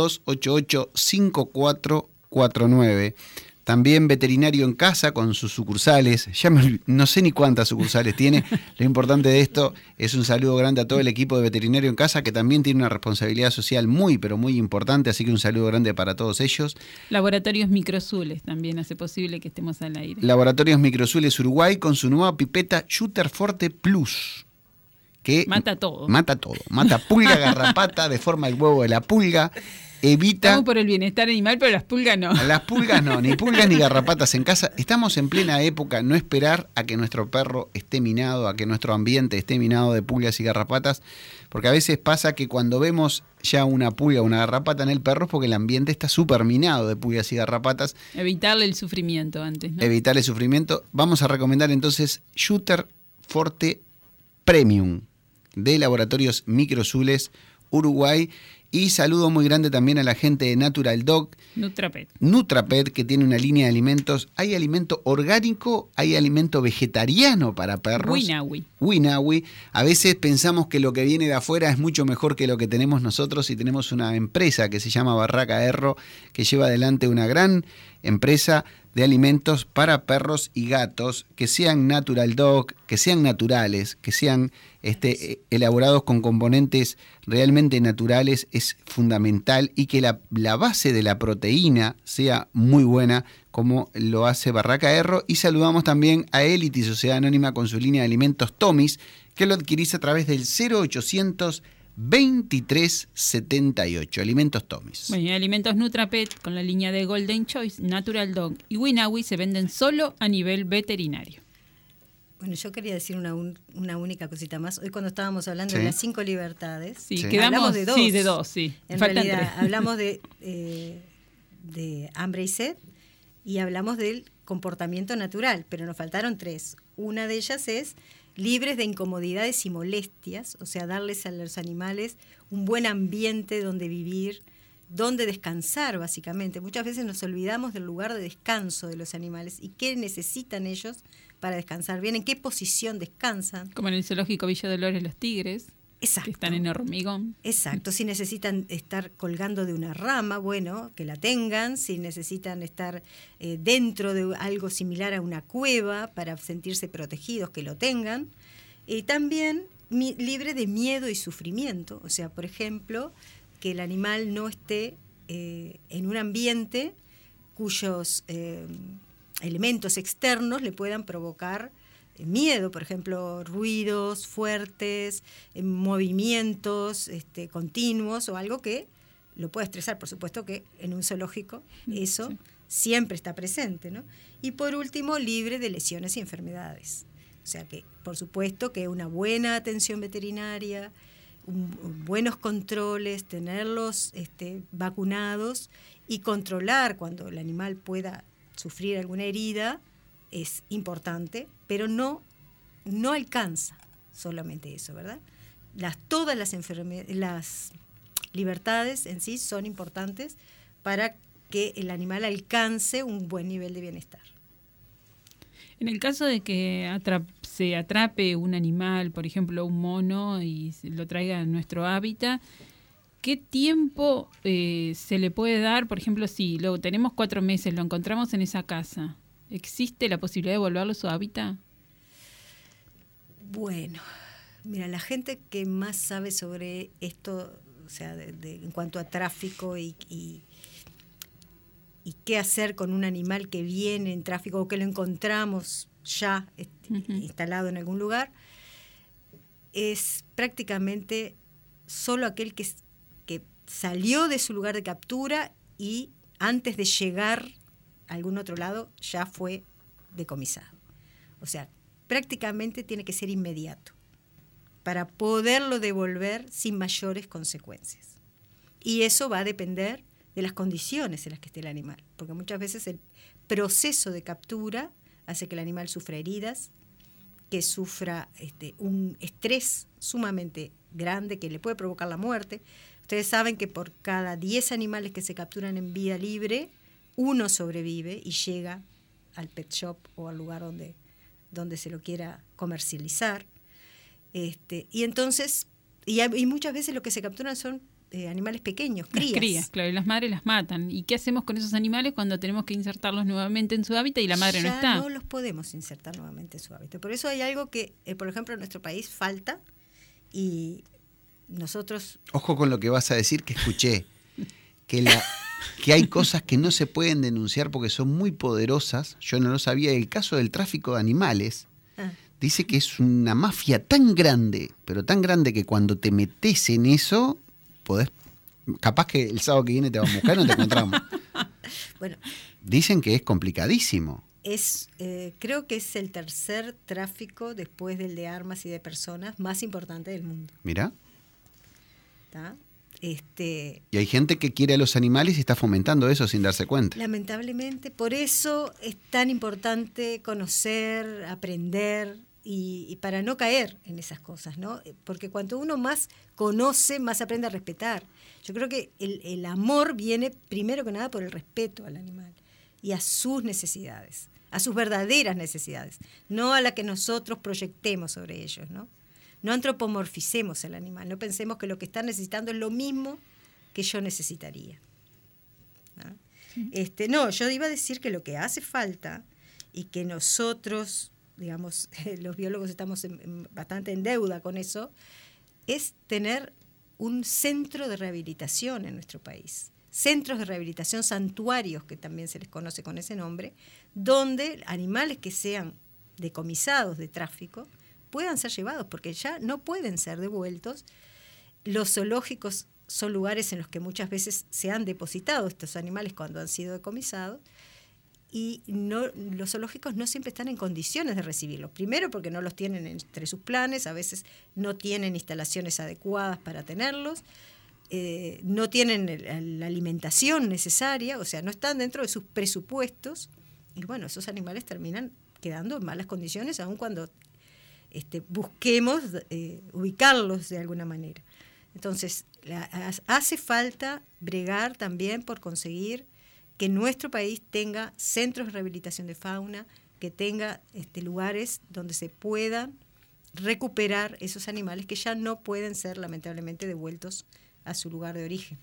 2288-5449. También Veterinario en Casa con sus sucursales, no sé ni cuántas sucursales tiene. Lo importante de esto es un saludo grande a todo el equipo de Veterinario en Casa, que también tiene una responsabilidad social muy, pero muy importante, así que un saludo grande para todos ellos. Laboratorios Microzules también hace posible que estemos al aire. Laboratorios Microzules Uruguay con su nueva pipeta Shooter Forte Plus, que mata todo. Mata todo, mata pulga, garrapata, deforma el huevo de la pulga. evita... Estamos por el bienestar animal, pero las pulgas no. Las pulgas no, ni pulgas ni garrapatas en casa. Estamos en plena época, no esperar a que nuestro perro esté minado, a que nuestro ambiente esté minado de pulgas y garrapatas, porque a veces pasa que cuando vemos ya una pulga o una garrapata en el perro es porque el ambiente está súper minado de pulgas y garrapatas. Evitarle el sufrimiento antes, ¿no? Evitar el sufrimiento. Vamos a recomendar entonces Shooter Forte Premium de Laboratorios Microzules, Uruguay. Y saludo muy grande también a la gente de Natural Dog. Nutrapet, que tiene una línea de alimentos. Hay alimento orgánico, hay alimento vegetariano para perros. Winawi. A veces pensamos que lo que viene de afuera es mucho mejor que lo que tenemos nosotros y tenemos una empresa que se llama Barraca Erro, que lleva adelante una gran empresa de alimentos para perros y gatos, que sean Natural Dog, que sean naturales, que sean elaborados con componentes realmente naturales, es fundamental, y que la base de la proteína sea muy buena, como lo hace Barraca Erro. Y saludamos también a Elity, Sociedad Anónima, con su línea de alimentos Tomis, que lo adquirís a través del 0800 2378, Alimentos Tomis. Bueno, y Alimentos Nutrapet con la línea de Golden Choice, Natural Dog y Winawi se venden solo a nivel veterinario. Bueno, yo quería decir una única cosita más. Hoy cuando estábamos hablando de las 5 libertades, quedamos de dos. Sí, de 2, sí. En Faltan realidad 3. hablamos de hambre y sed y hablamos del comportamiento natural, pero nos faltaron 3. Una de ellas es libres de incomodidades y molestias, o sea, darles a los animales un buen ambiente donde vivir, donde descansar, básicamente. Muchas veces nos olvidamos del lugar de descanso de los animales y qué necesitan ellos para descansar bien, en qué posición descansan. Como en el zoológico Villa Dolores los tigres. Exacto. Que están en hormigón. Exacto. Si necesitan estar colgando de una rama, bueno, que la tengan. Si necesitan estar dentro de algo similar a una cueva para sentirse protegidos, que lo tengan. Y también libre de miedo y sufrimiento. O sea, por ejemplo, que el animal no esté en un ambiente cuyos elementos externos le puedan provocar miedo, por ejemplo, ruidos fuertes, movimientos continuos o algo que lo puede estresar. Por supuesto que en un zoológico eso siempre está presente, ¿no? Y por último, libre de lesiones y enfermedades. O sea que, por supuesto, que una buena atención veterinaria, buenos controles, tenerlos vacunados y controlar cuando el animal pueda sufrir alguna herida es importante, pero no alcanza solamente eso, ¿verdad? Todas las libertades en sí son importantes para que el animal alcance un buen nivel de bienestar. En el caso de que se atrape un animal, por ejemplo un mono, y lo traiga a nuestro hábitat, ¿qué tiempo se le puede dar? Por ejemplo, si lo tenemos 4 meses, lo encontramos en esa casa, ¿existe la posibilidad de devolverlo a su hábitat? Bueno, mira, la gente que más sabe sobre esto, o sea, en cuanto a tráfico y qué hacer con un animal que viene en tráfico o que lo encontramos ya instalado en algún lugar, es prácticamente solo aquel que salió de su lugar de captura y antes de llegar a algún otro lado ya fue decomisado. O sea, prácticamente tiene que ser inmediato para poderlo devolver sin mayores consecuencias. Y eso va a depender de las condiciones en las que esté el animal, porque muchas veces el proceso de captura hace que el animal sufra heridas, que sufra un estrés sumamente grande que le puede provocar la muerte. Ustedes saben que por cada 10 animales que se capturan en vida libre, 1 sobrevive y llega al pet shop o al lugar donde se lo quiera comercializar. Y entonces, y muchas veces lo que se capturan son animales pequeños, crías. Claro, y las madres las matan. ¿Y qué hacemos con esos animales cuando tenemos que insertarlos nuevamente en su hábitat y la madre no está? No los podemos insertar nuevamente en su hábitat. Por eso hay algo que, por ejemplo, en nuestro país falta y nosotros... Ojo con lo que vas a decir, que escuché, que hay cosas que no se pueden denunciar porque son muy poderosas. Yo no lo sabía. El caso del tráfico de animales dice que es una mafia tan grande, pero tan grande que cuando te metes en eso podés Capaz que el sábado que viene te vamos a buscar y no te encontramos. Bueno, dicen que es complicadísimo. Creo que es el tercer tráfico después del de armas y de personas más importante del mundo. Mirá. ¿Tá? Y hay gente que quiere a los animales y está fomentando eso sin darse cuenta. Lamentablemente, por eso es tan importante conocer, aprender y para no caer en esas cosas, ¿no? Porque cuanto uno más conoce, más aprende a respetar. Yo creo que el amor viene primero que nada por el respeto al animal y a sus necesidades, a sus verdaderas necesidades, no a la que nosotros proyectemos sobre ellos, ¿no? No antropomorficemos el animal, no pensemos que lo que está necesitando es lo mismo que yo necesitaría, ¿no? No, yo iba a decir que lo que hace falta y que nosotros, digamos, los biólogos estamos bastante en deuda con eso, es tener un centro de rehabilitación en nuestro país. Centros de rehabilitación, santuarios, que también se les conoce con ese nombre, donde animales que sean decomisados de tráfico puedan ser llevados, porque ya no pueden ser devueltos. Los zoológicos son lugares en los que muchas veces se han depositado estos animales cuando han sido decomisados, y los zoológicos no siempre están en condiciones de recibirlos. Primero porque no los tienen entre sus planes, a veces no tienen instalaciones adecuadas para tenerlos, no tienen la alimentación necesaria, o sea, no están dentro de sus presupuestos, y bueno, esos animales terminan quedando en malas condiciones, aun cuando busquemos ubicarlos de alguna manera. Entonces, hace falta bregar también por conseguir que nuestro país tenga centros de rehabilitación de fauna, que tenga lugares donde se puedan recuperar esos animales que ya no pueden ser lamentablemente devueltos a su lugar de origen.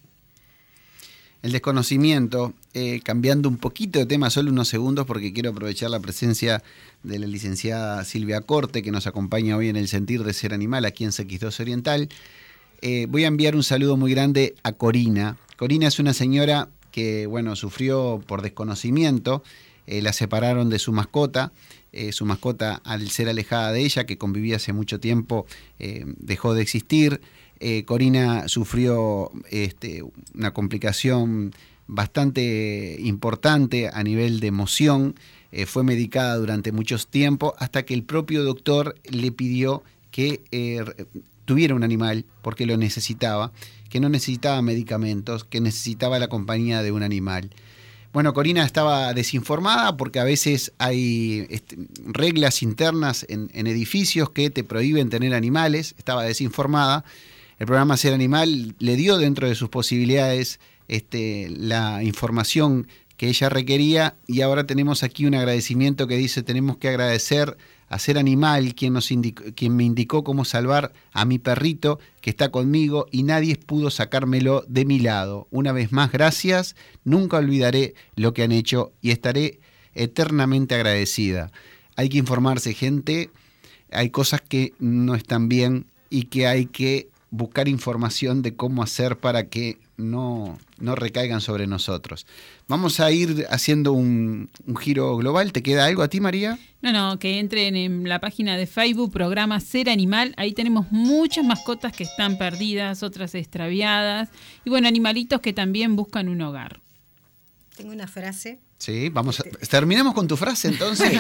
El desconocimiento, cambiando un poquito de tema, solo unos segundos, porque quiero aprovechar la presencia de la licenciada Silvia Corte, que nos acompaña hoy en el Sentir de Ser Animal, aquí en CX2 Oriental. Voy a enviar un saludo muy grande a Corina. Corina es una señora que, bueno, sufrió por desconocimiento, la separaron de su mascota. Su mascota, al ser alejada de ella, que convivía hace mucho tiempo, dejó de existir. Corina sufrió una complicación bastante importante a nivel de emoción, fue medicada durante muchos tiempos hasta que el propio doctor le pidió que tuviera un animal porque lo necesitaba, que no necesitaba medicamentos, que necesitaba la compañía de un animal. Bueno, Corina estaba desinformada porque a veces hay reglas internas en edificios que te prohíben tener animales, estaba desinformada. El programa Ser Animal le dio dentro de sus posibilidades la información que ella requería, y ahora tenemos aquí un agradecimiento que dice: tenemos que agradecer a Ser Animal, quien me indicó cómo salvar a mi perrito que está conmigo y nadie pudo sacármelo de mi lado. Una vez más, gracias, nunca olvidaré lo que han hecho y estaré eternamente agradecida. Hay que informarse, gente, hay cosas que no están bien y que hay que buscar información de cómo hacer para que no recaigan sobre nosotros. Vamos a ir haciendo un giro global. ¿Te queda algo a ti, María? No, que entren en la página de Facebook, programa Ser Animal. Ahí tenemos muchas mascotas que están perdidas, otras extraviadas. Y bueno, animalitos que también buscan un hogar. Tengo una frase. Sí, terminemos con tu frase entonces.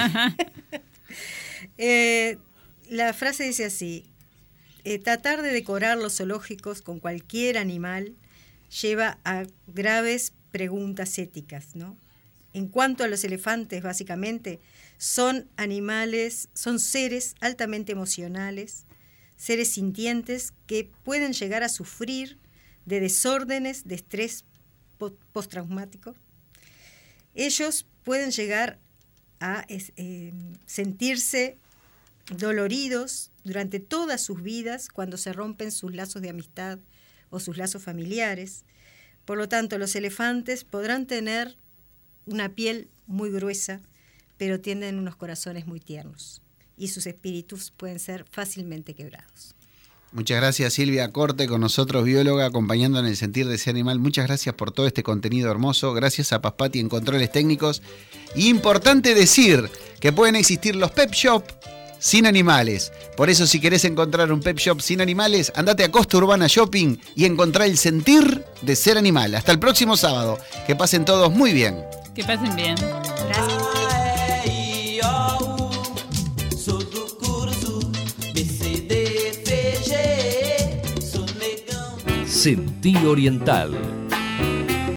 La frase dice así: tratar de decorar los zoológicos con cualquier animal lleva a graves preguntas éticas, ¿no? En cuanto a los elefantes, básicamente, son animales, son seres altamente emocionales, seres sintientes que pueden llegar a sufrir de desórdenes de estrés postraumático. Ellos pueden llegar a sentirse doloridos durante todas sus vidas cuando se rompen sus lazos de amistad o sus lazos familiares. Por lo tanto, los elefantes podrán tener una piel muy gruesa, pero tienen unos corazones muy tiernos y sus espíritus pueden ser fácilmente quebrados. Muchas gracias, Silvia Corte, con nosotros, bióloga, acompañando en el Sentir de Ser Animal. Muchas gracias por todo este contenido hermoso. Gracias a Paspati en controles técnicos. Y importante decir que pueden existir los pet shop sin animales. Por eso, si querés encontrar un pet shop sin animales, andate a Costa Urbana Shopping y encontrá el Sentir de Ser Animal. Hasta el próximo sábado. Que pasen todos muy bien. Que pasen bien. Gracias. Sentí Oriental.